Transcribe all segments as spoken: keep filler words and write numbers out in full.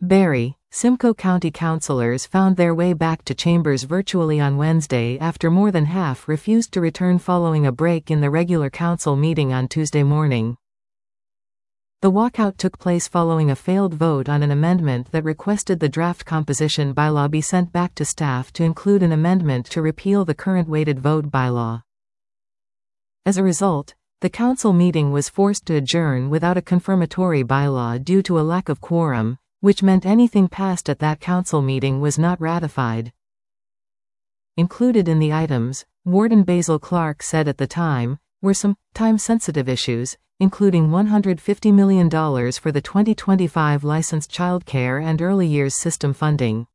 Barrie, Simcoe County councillors found their way back to chambers virtually on Wednesday after more than half refused to return following a break in the regular council meeting on Tuesday morning. The walkout took place following a failed vote on an amendment that requested the draft composition bylaw be sent back to staff to include an amendment to repeal the current weighted vote bylaw. As a result, the council meeting was forced to adjourn without a confirmatory bylaw due to a lack of quorum, which meant anything passed at that council meeting was not ratified. Included in the items, Warden Basil Clark said at the time, were some time-sensitive issues, including one hundred fifty million dollars for the twenty twenty-five licensed childcare and early years system funding.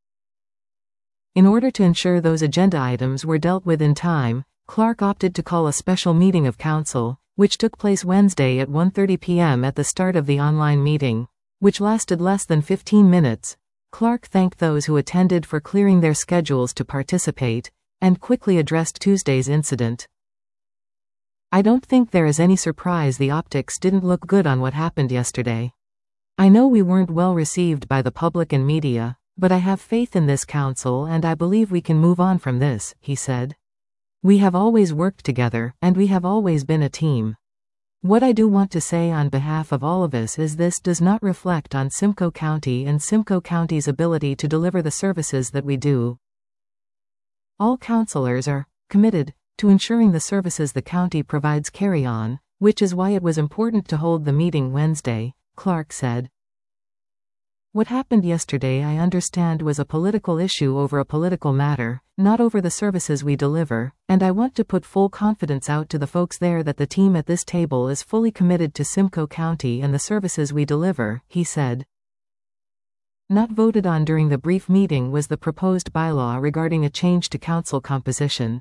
In order to ensure those agenda items were dealt with in time, Clark opted to call a special meeting of council, which took place Wednesday at one thirty p m at the start of the online meeting, which lasted less than fifteen minutes. Clark thanked those who attended for clearing their schedules to participate, and quickly addressed Tuesday's incident. "I don't think there is any surprise the optics didn't look good on what happened yesterday. I know we weren't well received by the public and media, but I have faith in this council and I believe we can move on from this," he said. "We have always worked together, and we have always been a team. What I do want to say on behalf of all of us is this does not reflect on Simcoe County and Simcoe County's ability to deliver the services that we do. All councillors are committed to ensuring the services the county provides carry on, which is why it was important to hold the meeting Wednesday," Clark said. "What happened yesterday I understand was a political issue over a political matter, not over the services we deliver, and I want to put full confidence out to the folks there that the team at this table is fully committed to Simcoe County and the services we deliver," he said. Not voted on during the brief meeting was the proposed bylaw regarding a change to council composition.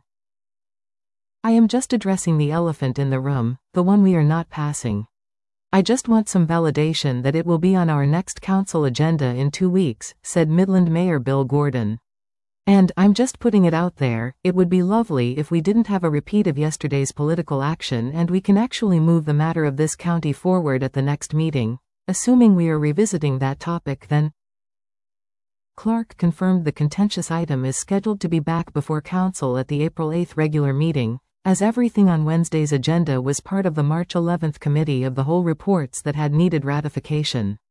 "I am just addressing the elephant in the room, the one we are not passing. I just want some validation that it will be on our next council agenda in two weeks, said Midland Mayor Bill Gordon. "And, I'm just putting it out there, it would be lovely if we didn't have a repeat of yesterday's political action and we can actually move the matter of this county forward at the next meeting, assuming we are revisiting that topic then." Clark confirmed the contentious item is scheduled to be back before council at the April eighth regular meeting, as everything on Wednesday's agenda was part of the March eleventh committee of the whole reports that had needed ratification.